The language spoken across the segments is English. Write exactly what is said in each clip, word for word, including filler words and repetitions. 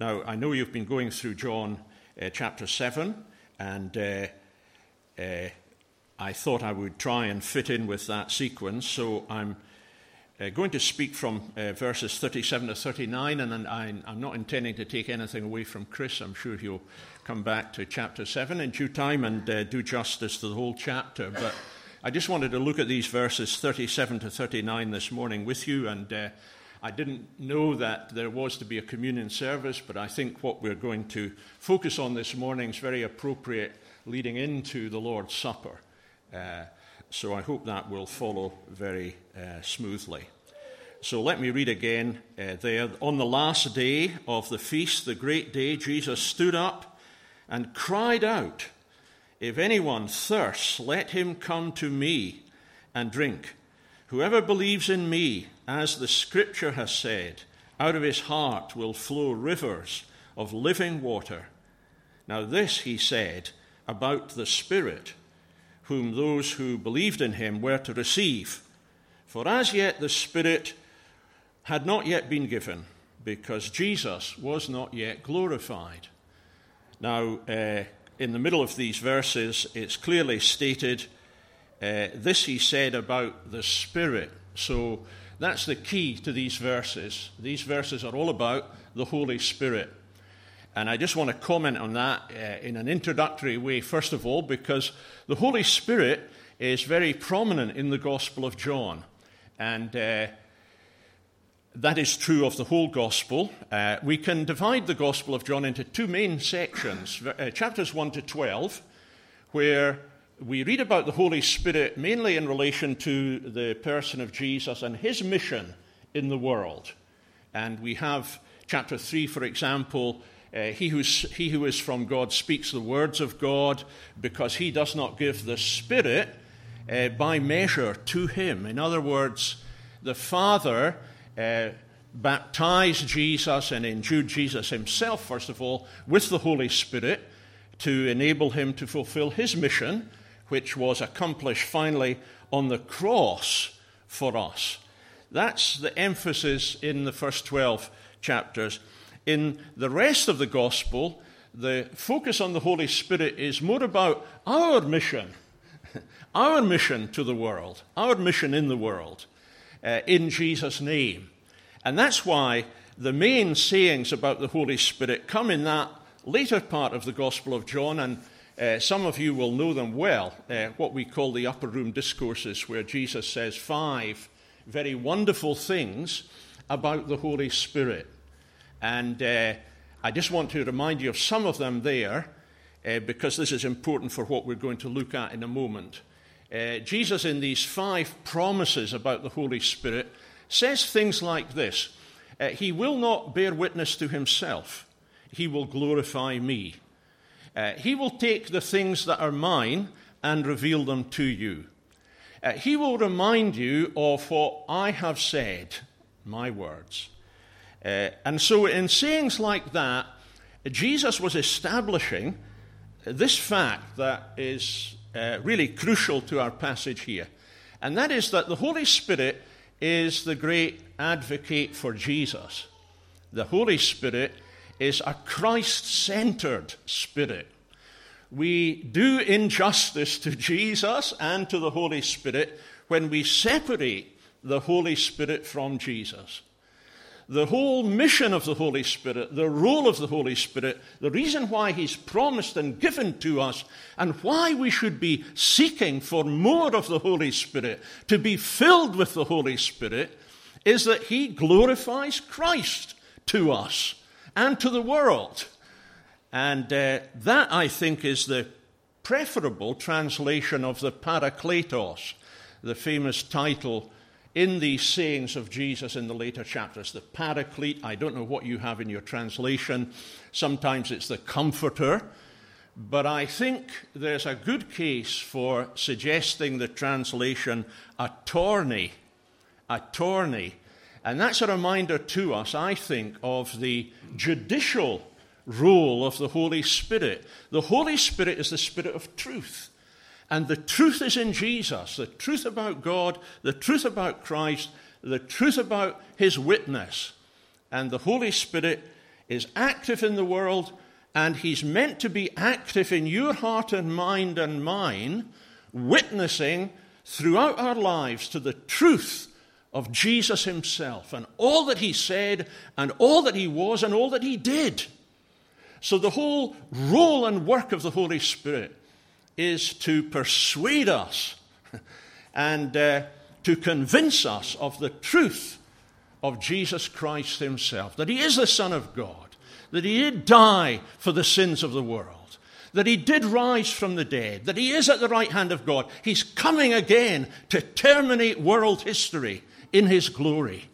Now, I know you've been going through John uh, chapter seven, and uh, uh, I thought I would try and fit in with that sequence, so I'm uh, going to speak from uh, verses thirty-seven to thirty-nine, and I, I'm not intending to take anything away from Chris. I'm sure he'll come back to chapter seven in due time and uh, do justice to the whole chapter, but I just wanted to look at these verses thirty-seven to thirty-nine this morning with you, and uh, I didn't know that there was to be a communion service, but I think what we're going to focus on this morning is very appropriate leading into the Lord's Supper. Uh, so I hope that will follow very uh, smoothly. So let me read again uh, there. On the last day of the feast, the great day, Jesus stood up and cried out, "If anyone thirsts, let him come to me and drink. Whoever believes in me, as the Scripture has said, out of his heart will flow rivers of living water." Now this he said about the Spirit, whom those who believed in him were to receive. For as yet the Spirit had not yet been given, because Jesus was not yet glorified. Now, uh, in the middle of these verses, it's clearly stated, uh, this he said about the Spirit. So that's the key to these verses. These verses are all about the Holy Spirit. And I just want to comment on that uh, in an introductory way, first of all, because the Holy Spirit is very prominent in the Gospel of John. And uh, that is true of the whole Gospel. Uh, we can divide the Gospel of John into two main sections, uh, chapters one to twelve, where we read about the Holy Spirit mainly in relation to the person of Jesus and his mission in the world. And we have chapter three, for example, uh, he, who's, he who is from God speaks the words of God, because he does not give the Spirit uh, by measure to him. In other words, the Father uh, baptized Jesus and endued Jesus himself, first of all, with the Holy Spirit to enable him to fulfill his mission, which was accomplished finally on the cross for us. That's the emphasis in the first twelve chapters. In the rest of the Gospel, the focus on the Holy Spirit is more about our mission, our mission to the world, our mission in the world, uh, in Jesus' name. And that's why the main sayings about the Holy Spirit come in that later part of the Gospel of John, and Uh, some of you will know them well, uh, what we call the upper room discourses, where Jesus says five very wonderful things about the Holy Spirit. And uh, I just want to remind you of some of them there, uh, because this is important for what we're going to look at in a moment. Uh, Jesus, in these five promises about the Holy Spirit, says things like this. Uh, he will not bear witness to himself. He will glorify me. Uh, he will take the things that are mine and reveal them to you. Uh, he will remind you of what I have said, my words. Uh, and so in sayings like that, Jesus was establishing this fact that is uh, really crucial to our passage here. And that is that the Holy Spirit is the great advocate for Jesus. The Holy Spirit is a Christ-centered Spirit. We do injustice to Jesus and to the Holy Spirit when we separate the Holy Spirit from Jesus. The whole mission of the Holy Spirit, the role of the Holy Spirit, the reason why he's promised and given to us, and why we should be seeking for more of the Holy Spirit, to be filled with the Holy Spirit, is that he glorifies Christ to us and to the world. And uh, that, I think, is the preferable translation of the Parakletos, the famous title in these sayings of Jesus in the later chapters. The Paraclete, I don't know what you have in your translation. Sometimes it's the Comforter. But I think there's a good case for suggesting the translation attorney, attorney. And that's a reminder to us, I think, of the judicial role of the Holy Spirit. The Holy Spirit is the Spirit of truth. And the truth is in Jesus, the truth about God, the truth about Christ, the truth about his witness. And the Holy Spirit is active in the world, and he's meant to be active in your heart and mind and mine, witnessing throughout our lives to the truth of Jesus himself and all that he said and all that he was and all that he did. So the whole role and work of the Holy Spirit is to persuade us and uh, to convince us of the truth of Jesus Christ himself, that he is the Son of God, that he did die for the sins of the world, that he did rise from the dead, that he is at the right hand of God. He's coming again to terminate world history in his glory.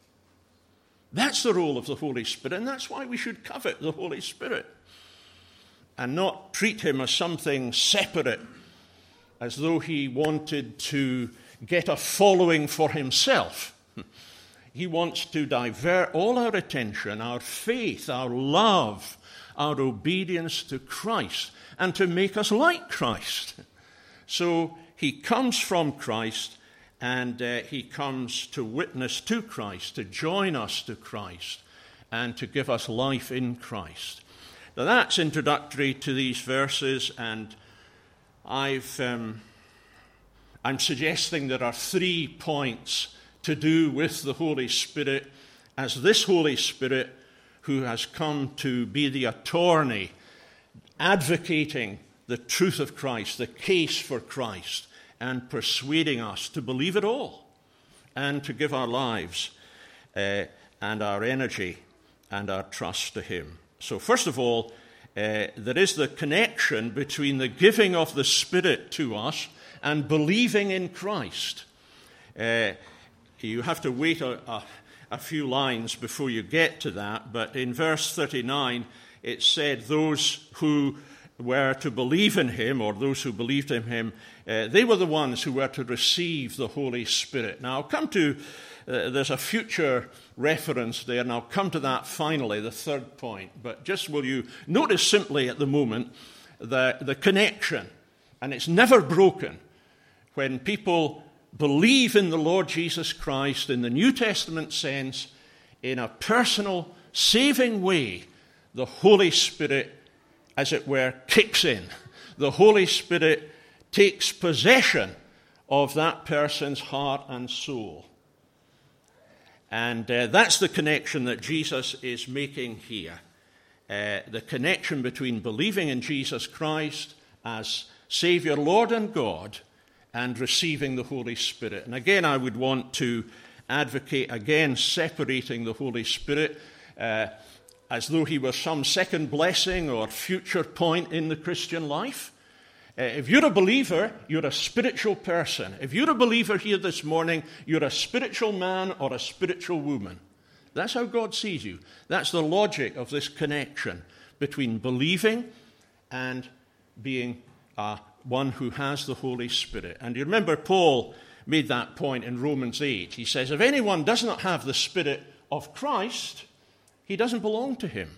That's the role of the Holy Spirit, and that's why we should covet the Holy Spirit and not treat him as something separate, as though he wanted to get a following for himself. He wants to divert all our attention, our faith, our love, our obedience to Christ, and to make us like Christ. So he comes from Christ, and uh, he comes to witness to Christ, to join us to Christ, and to give us life in Christ. Now that's introductory to these verses, and I've, um, I'm suggesting there are three points to do with the Holy Spirit, as this Holy Spirit who has come to be the attorney, advocating the truth of Christ, the case for Christ, and persuading us to believe it all and to give our lives uh, and our energy and our trust to him. So first of all, uh, there is the connection between the giving of the Spirit to us and believing in Christ. Uh, you have to wait a, a, a few lines before you get to that, but in verse thirty-nine it said those who were to believe in him, or those who believed in him, uh, they were the ones who were to receive the Holy Spirit. Now, I'll come to, uh, there's a future reference there, and I'll come to that finally, the third point. But just will you notice simply at the moment the, the connection, and it's never broken, when people believe in the Lord Jesus Christ in the New Testament sense, in a personal, saving way, the Holy Spirit, as it were, kicks in. The Holy Spirit takes possession of that person's heart and soul. And uh, that's the connection that Jesus is making here. Uh, the connection between believing in Jesus Christ as Savior, Lord and God, and receiving the Holy Spirit. And again, I would want to advocate again separating the Holy Spirit uh, as though he were some second blessing or future point in the Christian life. Uh, if you're a believer, you're a spiritual person. If you're a believer here this morning, you're a spiritual man or a spiritual woman. That's how God sees you. That's the logic of this connection between believing and being uh, one who has the Holy Spirit. And you remember Paul made that point in Romans eight. He says, if anyone does not have the Spirit of Christ, he doesn't belong to him.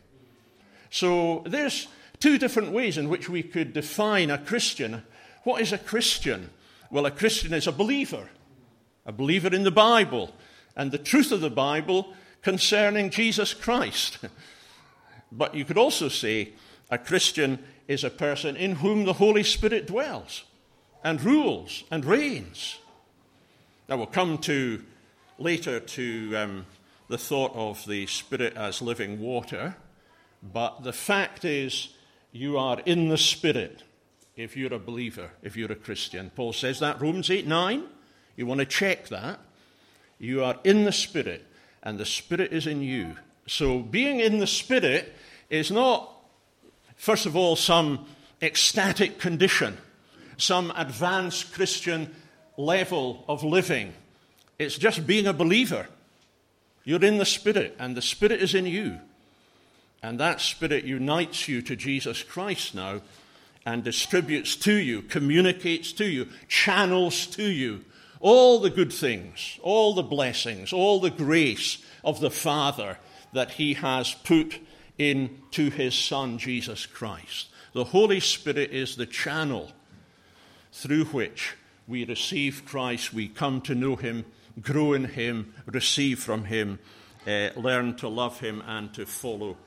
So there's two different ways in which we could define a Christian. What is a Christian? Well, a Christian is a believer, a believer in the Bible and the truth of the Bible concerning Jesus Christ. But you could also say a Christian is a person in whom the Holy Spirit dwells and rules and reigns. Now we'll come to later to um, the thought of the Spirit as living water, but the fact is you are in the Spirit if you're a believer, if you're a Christian. Paul says that, Romans eight nine. You want to check that. You are in the Spirit, and the Spirit is in you. So being in the Spirit is not, first of all, some ecstatic condition, some advanced Christian level of living. It's just being a believer. You're in the Spirit, and the Spirit is in you. And that Spirit unites you to Jesus Christ now and distributes to you, communicates to you, channels to you all the good things, all the blessings, all the grace of the Father that he has put into his Son, Jesus Christ. The Holy Spirit is the channel through which we receive Christ, we come to know him, grow in him, receive from him, uh, learn to love him and to follow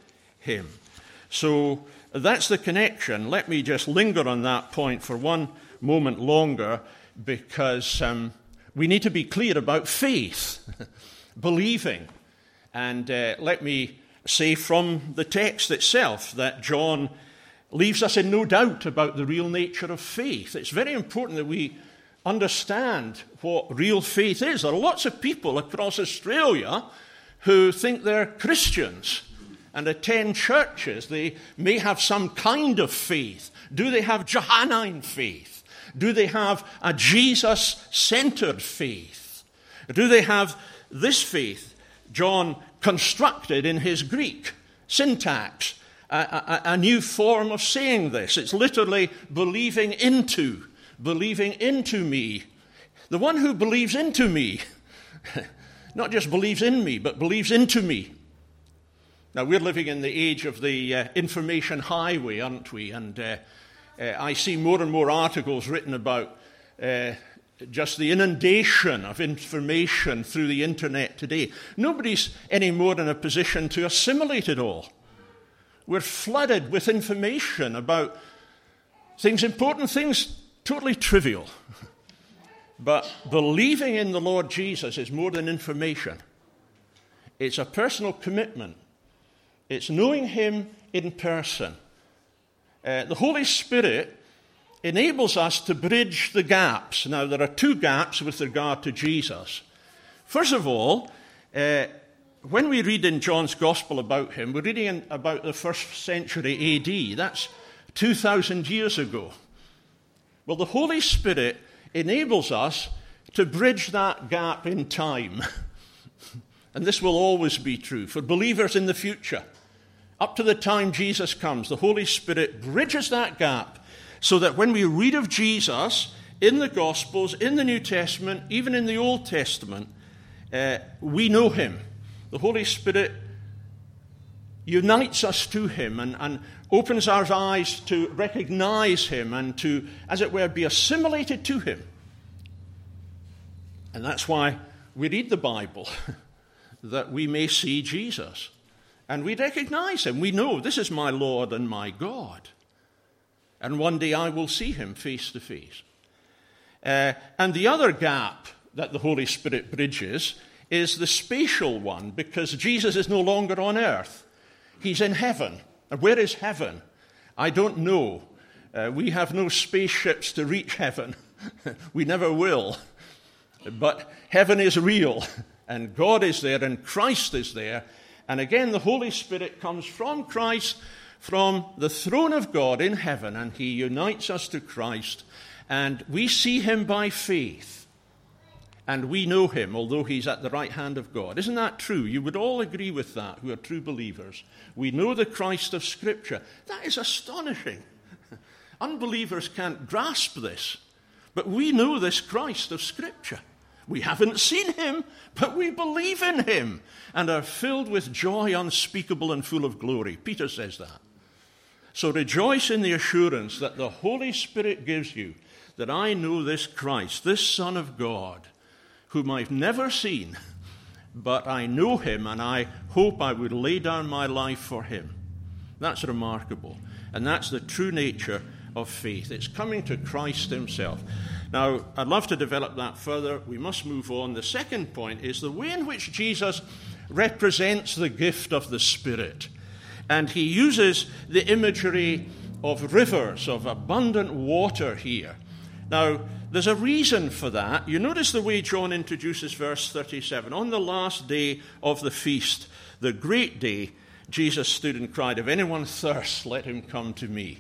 him. So that's the connection. Let me just linger on that point for one moment longer, because um, we need to be clear about faith, believing. And uh, let me say from the text itself that John leaves us in no doubt about the real nature of faith. It's very important that we understand what real faith is. There are lots of people across Australia who think they're Christians and attend churches. They may have some kind of faith. Do they have Johannine faith? Do they have a Jesus-centered faith? Do they have this faith John constructed in his Greek syntax, a, a, a new form of saying this? It's literally believing into, believing into me. The one who believes into me, not just believes in me, but believes into me. Now, we're living in the age of the uh, information highway, aren't we? And uh, uh, I see more and more articles written about uh, just the inundation of information through the internet today. Nobody's any more in a position to assimilate it all. We're flooded with information about things, important things, totally trivial. But believing in the Lord Jesus is more than information. It's a personal commitment. It's knowing him in person. Uh, the Holy Spirit enables us to bridge the gaps. Now, there are two gaps with regard to Jesus. First of all, uh, when we read in John's Gospel about him, we're reading in, about the first century A D. That's two thousand years ago. Well, the Holy Spirit enables us to bridge that gap in time. And this will always be true for believers in the future. Up to the time Jesus comes, the Holy Spirit bridges that gap so that when we read of Jesus in the Gospels, in the New Testament, even in the Old Testament, uh, we know him. The Holy Spirit unites us to him and, and opens our eyes to recognize him and to, as it were, be assimilated to him. And that's why we read the Bible, that we may see Jesus. And we recognize him. We know this is my Lord and my God. And one day I will see him face to face. Uh, and the other gap that the Holy Spirit bridges is the spatial one, because Jesus is no longer on earth. He's in heaven. And where is heaven? I don't know. Uh, we have no spaceships to reach heaven. We never will. But heaven is real, and God is there, and Christ is there. And again, the Holy Spirit comes from Christ, from the throne of God in heaven, and he unites us to Christ, and we see him by faith, and we know him, although he's at the right hand of God. Isn't that true? You would all agree with that, who are true believers. We know the Christ of Scripture. That is astonishing. Unbelievers can't grasp this, but we know this Christ of Scripture. We haven't seen him, but we believe in him and are filled with joy unspeakable and full of glory. Peter says that. So rejoice in the assurance that the Holy Spirit gives you, that I know this Christ, this Son of God, whom I've never seen, but I know him, and I hope I would lay down my life for him. That's remarkable. And that's the true nature of faith. It's coming to Christ himself. Now, I'd love to develop that further. We must move on. The second point is the way in which Jesus represents the gift of the Spirit. And he uses the imagery of rivers, of abundant water here. Now, there's a reason for that. You notice the way John introduces verse thirty-seven. On the last day of the feast, the great day, Jesus stood and cried, "If anyone thirsts, let him come to me."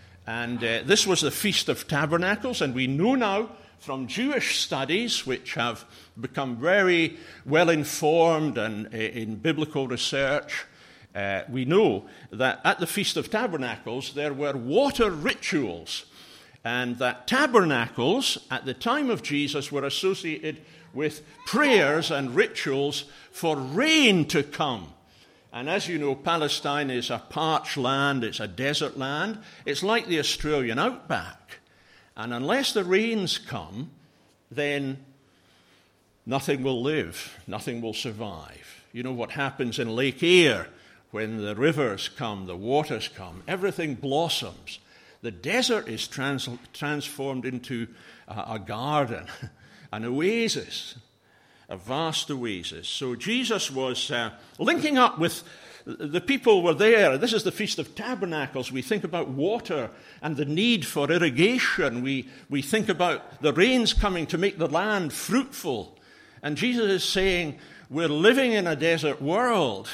And uh, this was the Feast of Tabernacles, and we know now from Jewish studies, which have become very well informed and uh, in biblical research, uh, we know that at the Feast of Tabernacles there were water rituals, and that tabernacles at the time of Jesus were associated with prayers and rituals for rain to come. And as you know, Palestine is a parched land, it's a desert land. It's like the Australian outback. And unless the rains come, then nothing will live, nothing will survive. You know what happens in Lake Eyre when the rivers come, the waters come, everything blossoms. The desert is trans- transformed into a, a garden, an oasis, a vast oasis. So Jesus was uh, linking up with the people were there. This is the Feast of Tabernacles. We think about water and the need for irrigation. We, we think about the rains coming to make the land fruitful. And Jesus is saying, we're living in a desert world.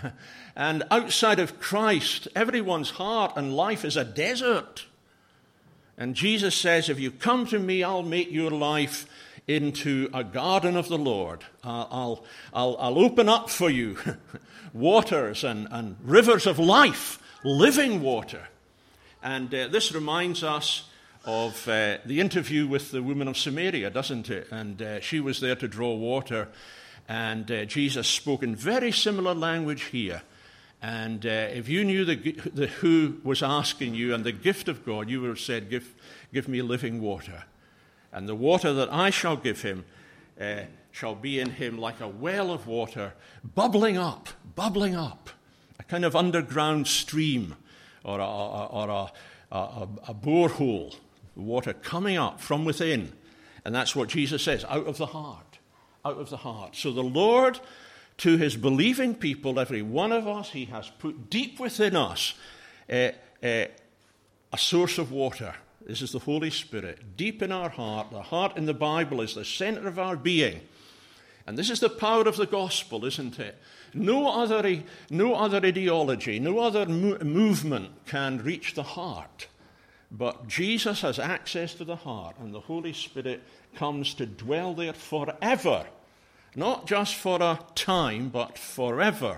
And outside of Christ, everyone's heart and life is a desert. And Jesus says, if you come to me, I'll make your life into a garden of the Lord. I'll, I'll, I'll, I'll open up for you waters and, and rivers of life, living water. And uh, this reminds us of uh, the interview with the woman of Samaria, doesn't it? And uh, she was there to draw water, and uh, Jesus spoke in very similar language here. And uh, if you knew the, the who was asking you and the gift of God, you would have said, give, give me living water. And the water that I shall give him uh, shall be in him like a well of water, bubbling up, bubbling up, a kind of underground stream or a, or a, a, a borehole, water coming up from within. And that's what Jesus says, out of the heart, out of the heart. So the Lord, to his believing people, every one of us, he has put deep within us uh, uh, a source of water. This is the Holy Spirit, deep in our heart. The heart in the Bible is the center of our being. And this is the power of the gospel, isn't it? No other, no other ideology, no other mo- movement can reach the heart. But Jesus has access to the heart, and the Holy Spirit comes to dwell there forever. Not just for a time, but forever.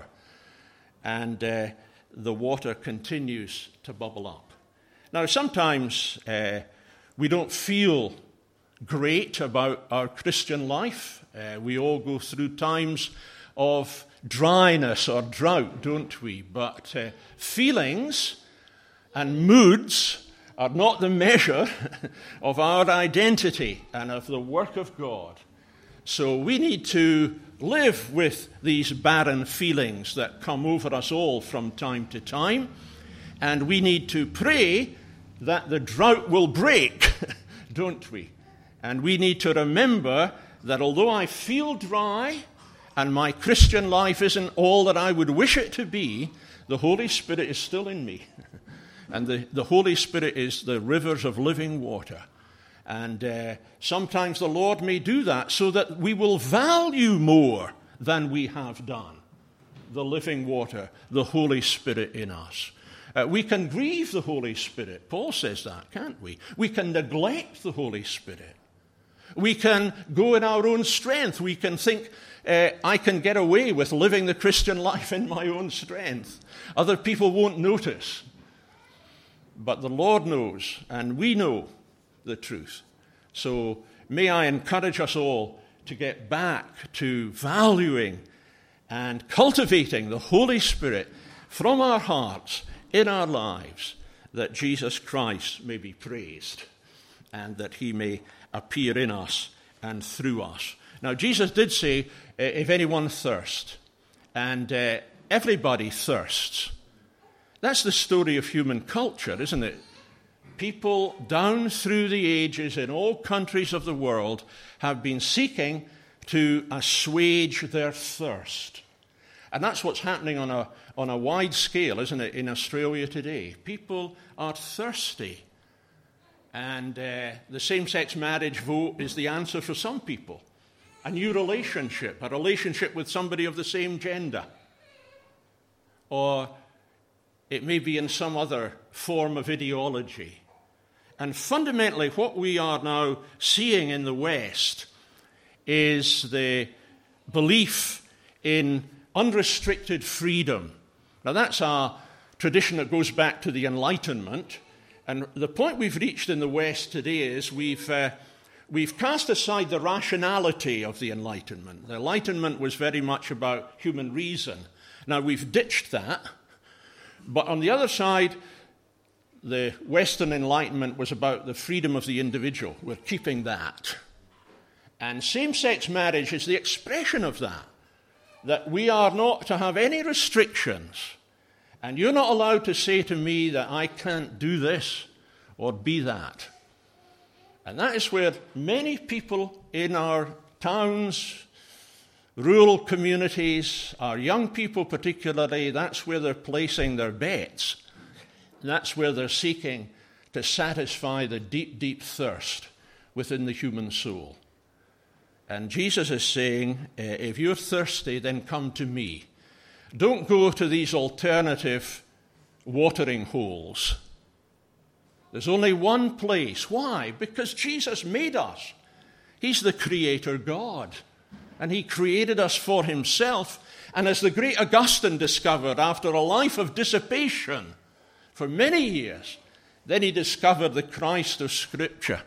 And uh, the water continues to bubble up. Now, sometimes uh, we don't feel great about our Christian life. Uh, we all go through times of dryness or drought, don't we? But uh, feelings and moods are not the measure of our identity and of the work of God. So we need to live with these barren feelings that come over us all from time to time. And we need to pray that the drought will break, don't we? And we need to remember that although I feel dry and my Christian life isn't all that I would wish it to be, the Holy Spirit is still in me. And the, the Holy Spirit is the rivers of living water. And uh, sometimes the Lord may do that so that we will value more than we have done the living water, the Holy Spirit in us. Uh, we can grieve the Holy Spirit. Paul says that, can't we? We can neglect the Holy Spirit. We can go in our own strength. We can think, uh, I can get away with living the Christian life in my own strength. Other people won't notice. But the Lord knows, and we know the truth. So may I encourage us all to get back to valuing and cultivating the Holy Spirit from our hearts in our lives, that Jesus Christ may be praised and that he may appear in us and through us. Now, Jesus did say, if anyone thirsts, and uh, everybody thirsts. That's the story of human culture, isn't it? People down through the ages in all countries of the world have been seeking to assuage their thirst. And that's what's happening on a, on a wide scale, isn't it, in Australia today. People are thirsty. And uh, the same-sex marriage vote is the answer for some people. A new relationship, a relationship with somebody of the same gender. Or it may be in some other form of ideology. And fundamentally, what we are now seeing in the West is the belief in unrestricted freedom. Now, that's a tradition that goes back to the Enlightenment. And the point we've reached in the West today is we've, uh, we've cast aside the rationality of the Enlightenment. The Enlightenment was very much about human reason. Now, we've ditched that. But on the other side, the Western Enlightenment was about the freedom of the individual. We're keeping that. And same-sex marriage is the expression of that, that we are not to have any restrictions And you're not allowed to say to me that I can't do this or be that. And that is where many people in our towns, rural communities, our young people particularly, that's where they're placing their bets. That's where they're seeking to satisfy the deep, deep thirst within the human soul. And Jesus is saying, if you're thirsty, then come to me. Don't go to these alternative watering holes. There's only one place. Why? Because Jesus made us. He's the Creator God. And he created us for himself. And as the great Augustine discovered after a life of dissipation for many years, then he discovered the Christ of Scripture.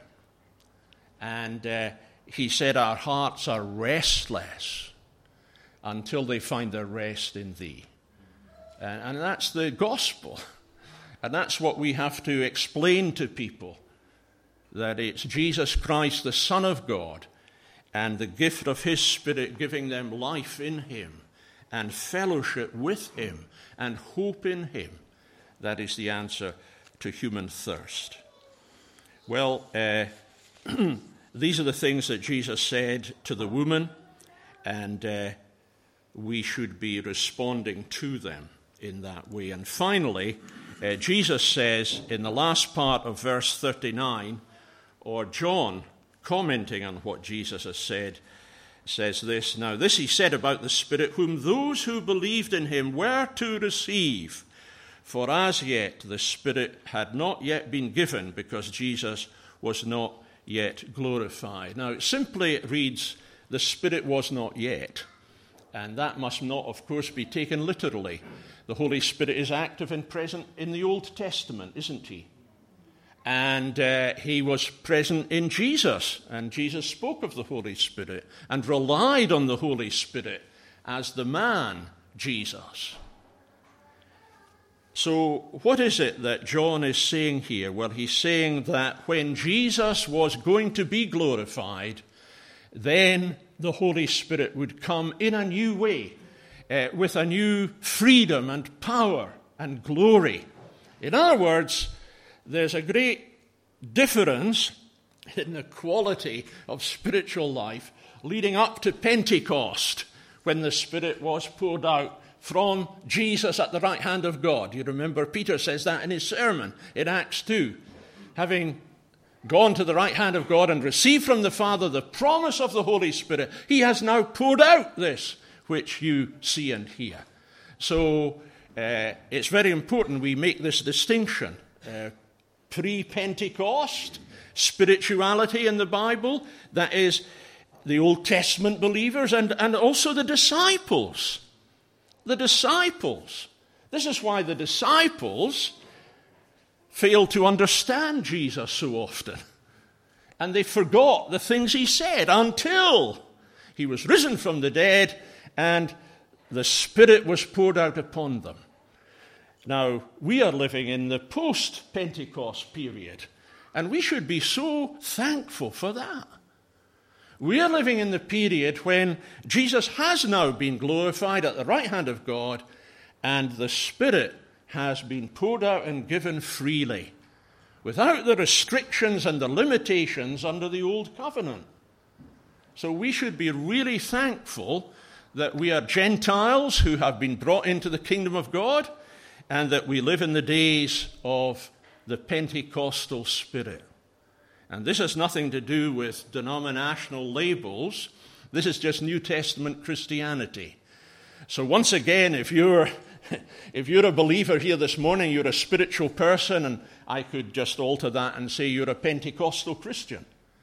And uh, he said, our hearts are restless until they find their rest in thee. And, and that's the gospel. And that's what we have to explain to people, that it's Jesus Christ, the Son of God, and the gift of his Spirit giving them life in him and fellowship with him and hope in him. That is the answer to human thirst. Well, uh, these are the things that Jesus said to the woman, and uh, we should be responding to them in that way. And finally, uh, Jesus says in the last part of verse thirty-nine, or John, commenting on what Jesus has said, says this, now this he said about the Spirit, whom those who believed in him were to receive. For as yet the Spirit had not yet been given, because Jesus was not yet glorified. Now it simply reads, the Spirit was not yet. And that must not, of course, be taken literally. The Holy Spirit is active and present in the Old Testament, isn't he? And uh, he was present in Jesus, and Jesus spoke of the Holy Spirit and relied on the Holy Spirit as the man, Jesus. So what is it that John is saying here? Well, he's saying that when Jesus was going to be glorified, then the Holy Spirit would come in a new way, uh, with a new freedom and power and glory. In other words, there's a great difference in the quality of spiritual life leading up to Pentecost, when the Spirit was poured out from Jesus at the right hand of God. You remember Peter says that in his sermon in Acts two. Having gone to the right hand of God and received from the Father the promise of the Holy Spirit, he has now poured out this which you see and hear. So uh, it's very important we make this distinction. Uh, Pre-Pentecost spirituality in the Bible, that is the Old Testament believers and, and also the disciples. The disciples. This is why the disciples fail to understand Jesus so often. And they forgot the things he said until he was risen from the dead and the Spirit was poured out upon them. Now, we are living in the post-Pentecost period, and we should be so thankful for that. We are living in the period when Jesus has now been glorified at the right hand of God, and the Spirit has been poured out and given freely, without the restrictions and the limitations under the old covenant. So we should be really thankful that we are Gentiles who have been brought into the kingdom of God, and that we live in the days of the Pentecostal Spirit. And this has nothing to do with denominational labels. This is just New Testament Christianity. So once again, if you're if you're a believer here this morning, you're a spiritual person, and I could just alter that and say you're a Pentecostal Christian.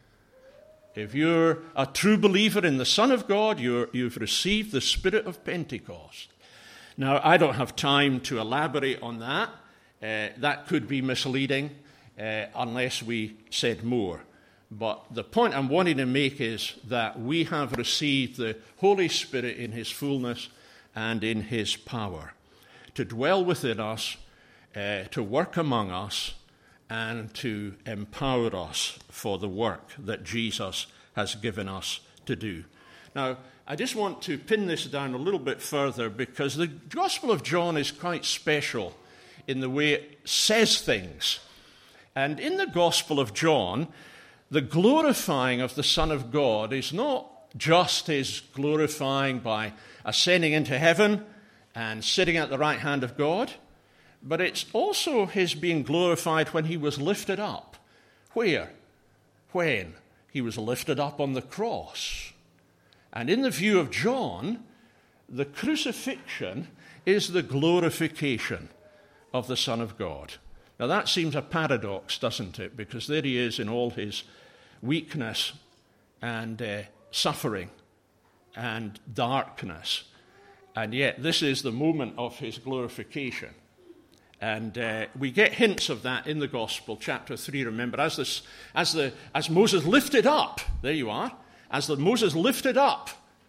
If you're a true believer in the Son of God, you're, you've received the Spirit of Pentecost. Now, I don't have time to elaborate on that. Uh, that could be misleading uh, unless we said more. But the point I'm wanting to make is that we have received the Holy Spirit in his fullness and in his power to dwell within us, uh, to work among us, and to empower us for the work that Jesus has given us to do. Now, I just want to pin this down a little bit further because the Gospel of John is quite special in the way it says things. And in the Gospel of John, the glorifying of the Son of God is not just his glorifying by ascending into heaven and sitting at the right hand of God, but it's also his being glorified when he was lifted up. Where? When? He was lifted up on the cross. And in the view of John, the crucifixion is the glorification of the Son of God. Now that seems a paradox, doesn't it? Because there he is in all his weakness and uh, suffering and darkness. And yet this is the moment of his glorification. And uh, we get hints of that in the Gospel, chapter three. Remember, as this, as the as Moses lifted up, there you are, as the Moses lifted up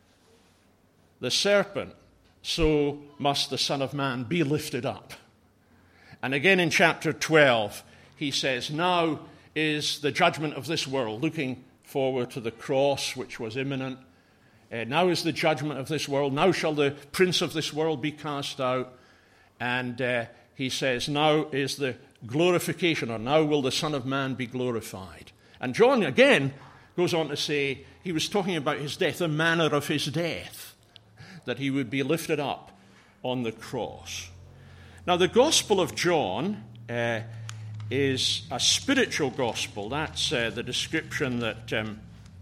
the serpent, so must the Son of Man be lifted up. And again in chapter twelve, he says, now is the judgment of this world, looking forward to the cross, which was imminent. Uh, now is the judgment of this world. Now shall the prince of this world be cast out. And uh, he says, now is the glorification, or now will the Son of Man be glorified. And John again goes on to say, he was talking about his death, the manner of his death, that he would be lifted up on the cross. Now, the Gospel of John uh, is a spiritual gospel. That's uh, the description that um,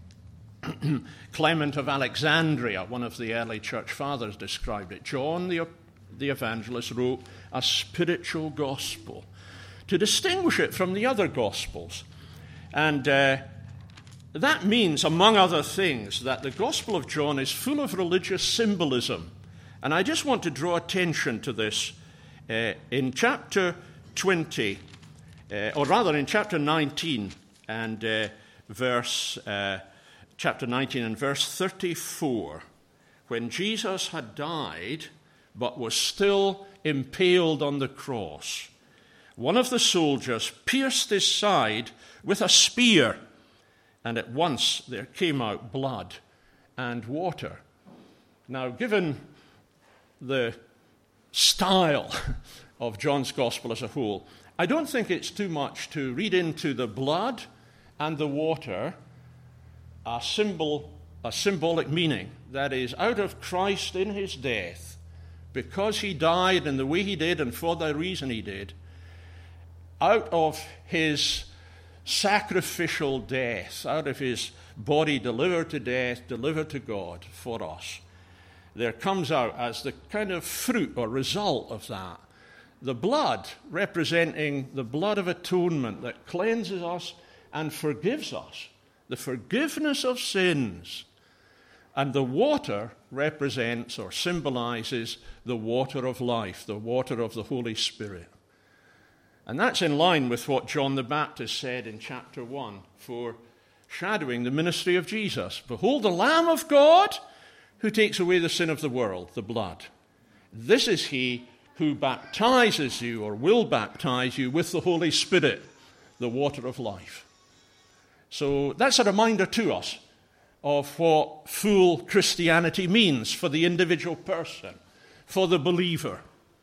Clement of Alexandria, one of the early church fathers, described it. John, the, the evangelist, wrote a spiritual gospel to distinguish it from the other gospels. And uh, that means, among other things, that the Gospel of John is full of religious symbolism. And I just want to draw attention to this. Uh, in chapter twenty, uh, or rather in chapter nineteen and uh, verse, uh, chapter nineteen and verse thirty-four, when Jesus had died but was still impaled on the cross, one of the soldiers pierced his side with a spear, and at once there came out blood and water. Now, given the style of John's Gospel as a whole, I don't think it's too much to read into the blood and the water a symbol, a symbolic meaning. That is, out of Christ in his death, because he died in the way he did and for the reason he did, out of his sacrificial death, out of his body delivered to death, delivered to God for us, there comes out as the kind of fruit or result of that, the blood representing the blood of atonement that cleanses us and forgives us, the forgiveness of sins. And the water represents or symbolizes the water of life, the water of the Holy Spirit. And that's in line with what John the Baptist said in chapter one, foreshadowing the ministry of Jesus. Behold, the Lamb of God who takes away the sin of the world, the blood. This is he who baptizes you or will baptize you with the Holy Spirit, the water of life. So that's a reminder to us of what full Christianity means for the individual person, for the believer.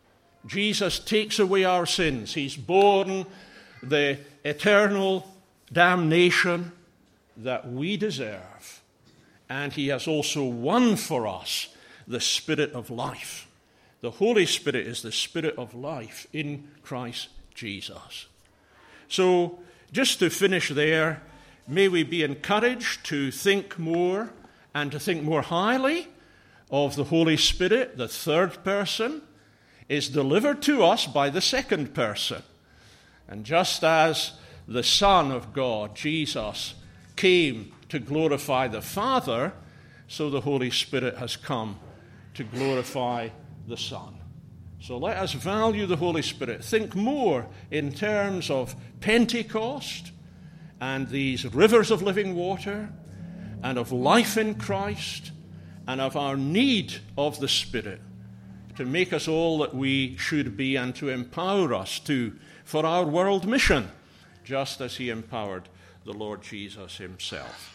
Jesus takes away our sins. He's borne the eternal damnation that we deserve. And he has also won for us the Spirit of life. The Holy Spirit is the Spirit of life in Christ Jesus. So, just to finish there, may we be encouraged to think more and to think more highly of the Holy Spirit. The third person is delivered to us by the second person. And just as the Son of God, Jesus, came to glorify the Father, so the Holy Spirit has come to glorify the Son. So let us value the Holy Spirit. Think more in terms of Pentecost and these rivers of living water and of life in Christ and of our need of the Spirit to make us all that we should be and to empower us to for our world mission, just as he empowered the Lord Jesus himself.